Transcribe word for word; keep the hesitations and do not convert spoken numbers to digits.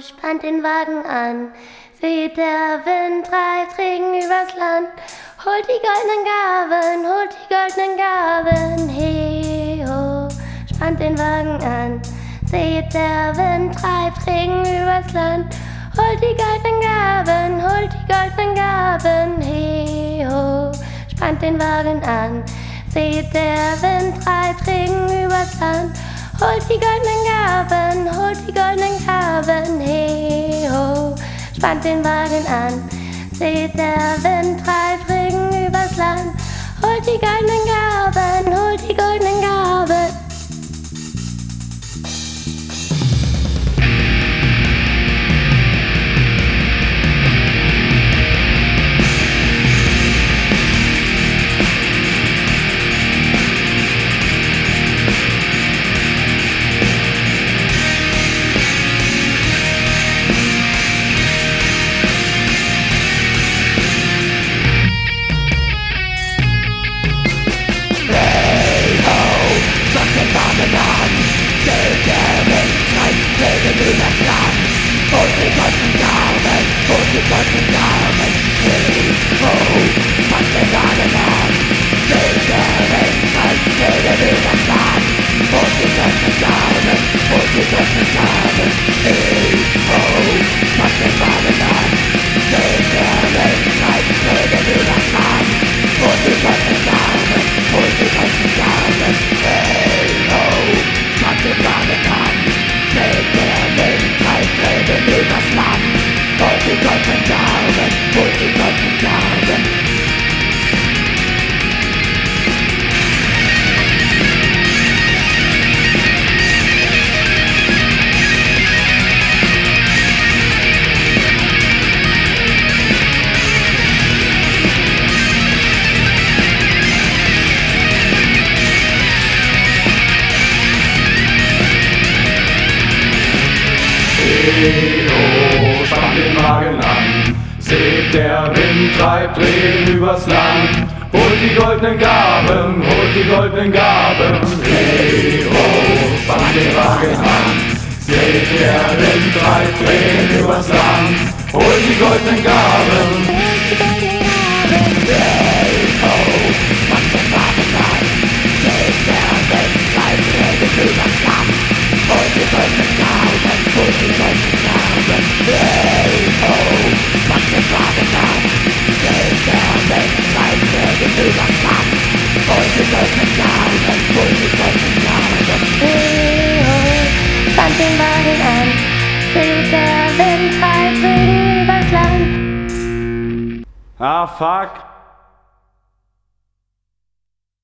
spannt den Wagen an. Seht, der Wind treibt Regen übers Land. Holt die goldenen Gaben, holt die goldenen Gaben. Hey ho, spannt den Wagen an. Seht, der Wind treibt Regen übers Land. Holt die goldenen Gaben, holt die goldenen Gaben. Hey ho, spannt den Wagen an. Seht, der Wind treibt Regen übers Land. Holt die goldenen Gaben, holt die goldenen Gaben. Hey ho, spannt den Wagen an. Seht, der Wind treibt Regen übers Land. Holt die goldenen Gaben, holt die goldenen Gaben. Holt die goldenen Gaben, holt die goldenen Gaben. Hey ho, spannt den Wagen an. Seht, der Wind treibt Regen übers Land. Holt die goldenen Gaben, holt die goldenen Gaben. Hey ho, spannt den Wagen an. Seht, der Wind treibt Regen übers Land. Holt die goldenen Gaben, holt die goldenen Gaben. Hey ho, spannt den Wagen an. Seht, der Wind treibt Regen übers Land. Holt die goldenen Gaben, holt die goldenen Gaben. Hey ho, spannt den Wagen an. Seht, der Wind treibt Regen übers Land. Holt die goldenen Gaben, holt die goldenen Gaben. Hey ho, spannt den Wagen an. Seht, der Wind treibt Regen übers Land. Holt die goldenen Gaben. Hey ho, spannt den Wagen an. Seht, der Wind treibt Regen übers Land. Holt die goldenen Gaben, holt die goldenen Gaben. Hey ho, spannt den Wagen an. Seht, der Wind treibt Regen übers Land. Holt die goldenen Gaben, holt die goldenen Gaben. Hey ho, spannt den Wagen an. Seht, der Wind treibt Regen übers Land. Ah fuck.